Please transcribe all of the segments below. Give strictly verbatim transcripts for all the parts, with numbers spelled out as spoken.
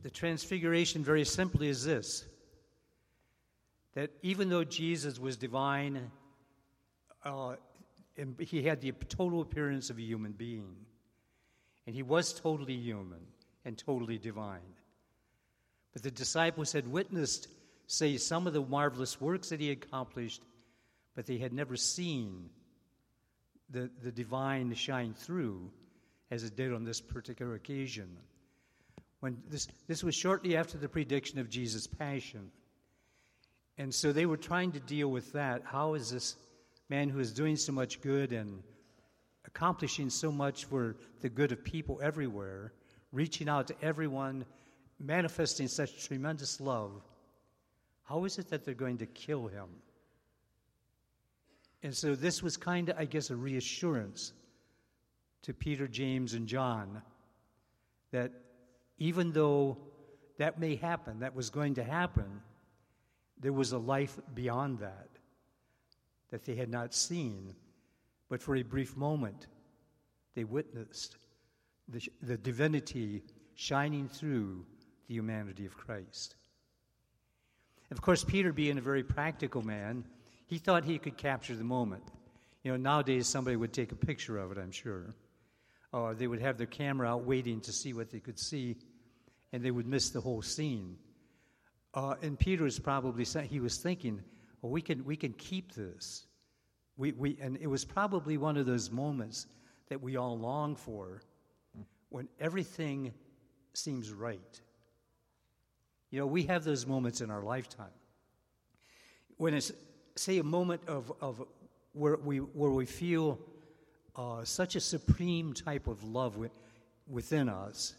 The transfiguration, very simply, is this: that even though Jesus was divine, uh, and he had the total appearance of a human being, and he was totally human and totally divine. But the disciples had witnessed, say, some of the marvelous works that he accomplished, but they had never seen the, the divine shine through as it did on this particular occasion. When this, this was shortly after the prediction of Jesus' passion. And so they were trying to deal with that. How is this man who is doing so much good and accomplishing so much for the good of people everywhere, reaching out to everyone, manifesting such tremendous love, how is it that they're going to kill him? And so this was kind of, I guess, a reassurance to Peter, James, and John that even though that may happen, that was going to happen, there was a life beyond that that they had not seen, but for a brief moment they witnessed the, the divinity shining through the humanity of Christ. Of course, Peter, being a very practical man, he thought he could capture the moment. You know, nowadays somebody would take a picture of it, I'm sure. Or they would have their camera out waiting to see what they could see, and they would miss the whole scene. Uh, and Peter was probably saying, he was thinking, well, we can we can keep this. We we and it was probably one of those moments that we all long for, when everything seems right. You know, we have those moments in our lifetime. When it's, say, a moment of, of where we where we feel uh, such a supreme type of love with, within us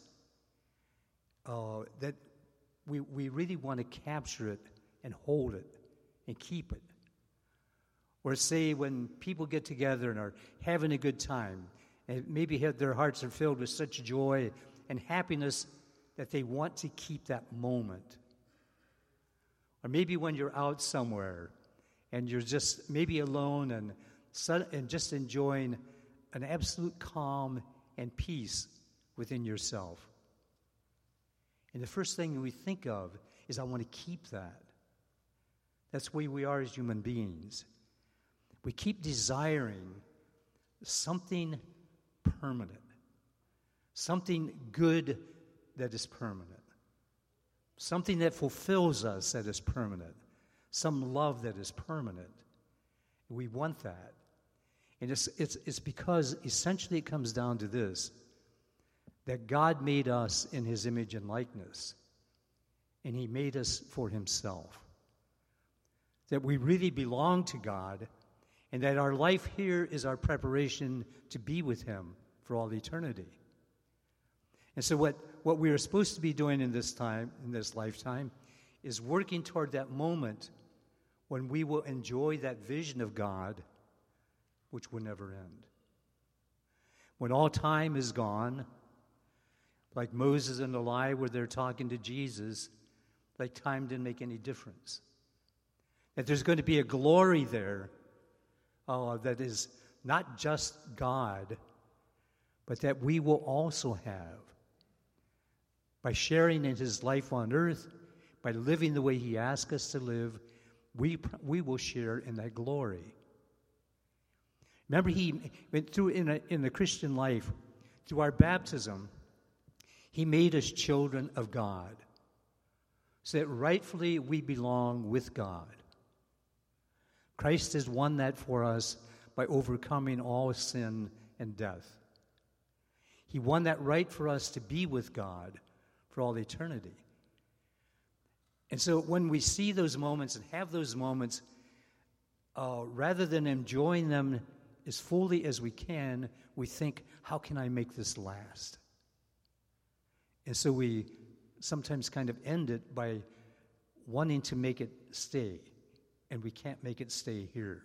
uh, that we we really want to capture it and hold it and keep it. Or say when people get together and are having a good time, and maybe have, their hearts are filled with such joy and happiness that they want to keep that moment. Or maybe when you're out somewhere and you're just maybe alone and, and just enjoying an absolute calm and peace within yourself. And the first thing we think of is, I want to keep that. That's the way we are as human beings. We keep desiring something permanent, something good that is permanent, something that fulfills us that is permanent, some love that is permanent. We want that. And it's, it's, it's because essentially it comes down to this, that God made us in his image and likeness, and he made us for himself. That we really belong to God, and that our life here is our preparation to be with him for all eternity. And so what, what we are supposed to be doing in this time, in this lifetime, is working toward that moment when we will enjoy that vision of God, which will never end. When all time is gone, like Moses and Eli were there talking to Jesus, like time didn't make any difference. That there's going to be a glory there uh, that is not just God, but that we will also have. By sharing in his life on earth, by living the way he asked us to live, we we will share in that glory. Remember, he went through in a, in the Christian life, through our baptism, he made us children of God, so that rightfully we belong with God. Christ has won that for us by overcoming all sin and death. He won that right for us to be with God for all eternity. And so when we see those moments and have those moments, uh, rather than enjoying them as fully as we can, we think, how can I make this last? And so we sometimes kind of end it by wanting to make it stay, and we can't make it stay here.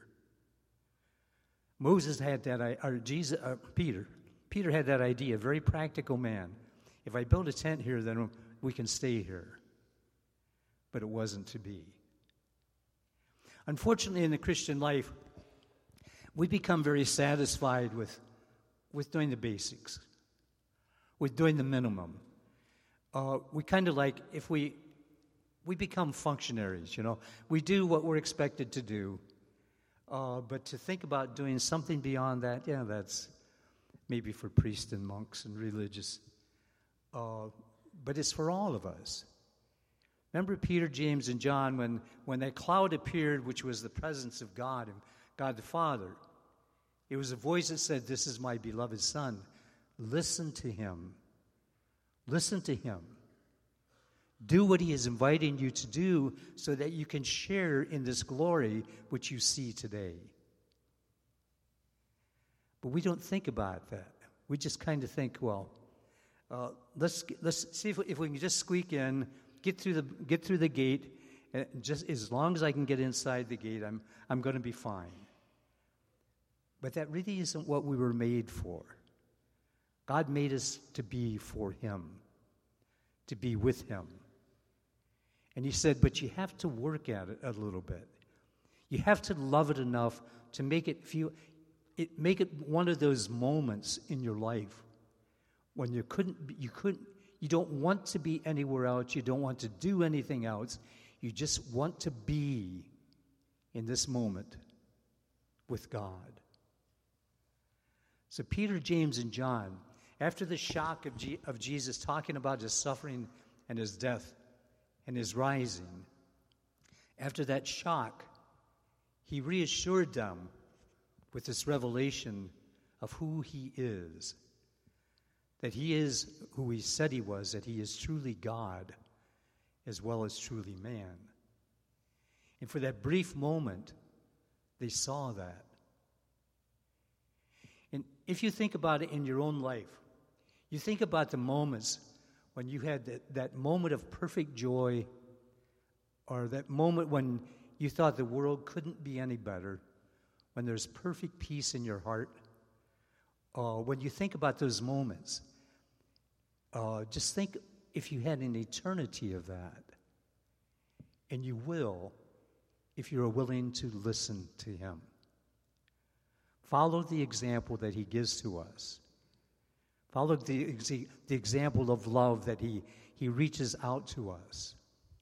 Moses had that, or Jesus, uh, Peter, Peter had that idea, a very practical man. If I build a tent here, then we can stay here. But it wasn't to be. Unfortunately, in the Christian life, we become very satisfied with, with doing the basics, with doing the minimum. uh, we kind of like, if we, we become functionaries, you know. We do what we're expected to do. Uh, but to think about doing something beyond that, yeah, that's maybe for priests and monks and religious. Uh, but it's for all of us. Remember Peter, James, and John, when, when that cloud appeared, which was the presence of God and God the Father, it was a voice that said, "This is my beloved Son. Listen to him. Listen to him. Do what he is inviting you to do so that you can share in this glory which you see today." But we don't think about that. We just kind of think, well, uh, let's let's see if, if we can just squeak in, get through the get through the gate, and just as long as I can get inside the gate, I'm I'm going to be fine. But that really isn't what we were made for. God made us to be for him, to be with him. And he said, but you have to work at it a little bit. You have to love it enough to make it feel, it, make it one of those moments in your life when you couldn't, you couldn't, you don't want to be anywhere else. You don't want to do anything else. You just want to be in this moment with God. So Peter, James, and John, after the shock of, G- of Jesus talking about his suffering and his death and his rising, after that shock, he reassured them with this revelation of who he is, that he is who he said he was, that he is truly God as well as truly man. And for that brief moment, they saw that. And if you think about it in your own life, you think about the moments when you had that, that moment of perfect joy, or that moment when you thought the world couldn't be any better, when there's perfect peace in your heart. Uh, when you think about those moments, uh, just think if you had an eternity of that. And you will, if you're willing to listen to him. Follow the example that he gives to us. Follow the, ex- the example of love that he, he reaches out to us.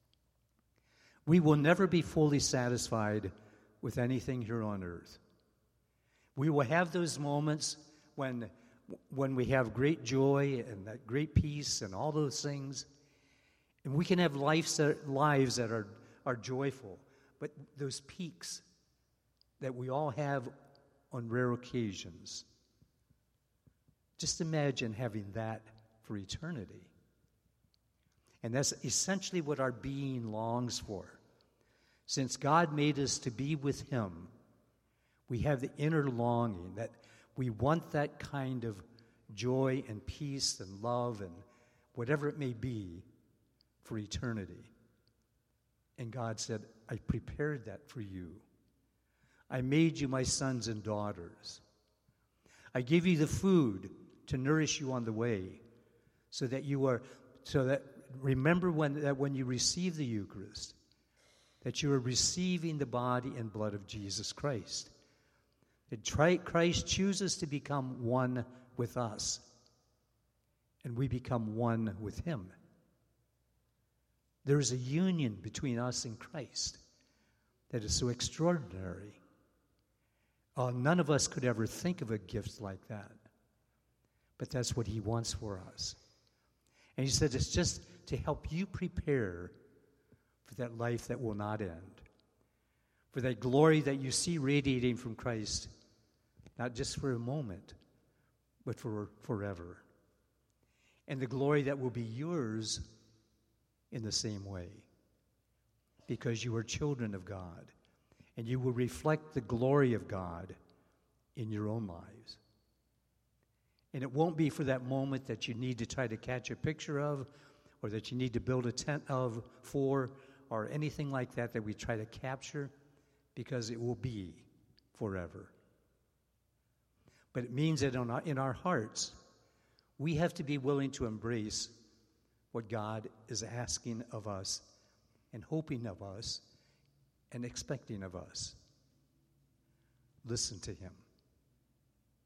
We will never be fully satisfied with anything here on earth. We will have those moments when, when we have great joy and that great peace and all those things. And we can have lives that, lives that are, are joyful. But those peaks that we all have on rare occasions, just imagine having that for eternity. And that's essentially what our being longs for. Since God made us to be with him, we have the inner longing that we want that kind of joy and peace and love and whatever it may be for eternity. And God said, I prepared that for you. I made you my sons and daughters. I give you the food to nourish you on the way, so that you are, so that remember when that when you receive the Eucharist, that you are receiving the body and blood of Jesus Christ. That Christ chooses to become one with us, and we become one with him. There is a union between us and Christ that is so extraordinary. Uh, none of us could ever think of a gift like that. But that's what he wants for us. And he said it's just to help you prepare for that life that will not end. For that glory that you see radiating from Christ, not just for a moment, but for forever. And the glory that will be yours in the same way. Because you are children of God. And you will reflect the glory of God in your own lives. And it won't be for that moment that you need to try to catch a picture of, or that you need to build a tent of for, or anything like that that we try to capture, because it will be forever. But it means that in our, in our hearts, we have to be willing to embrace what God is asking of us and hoping of us and expecting of us. Listen to him.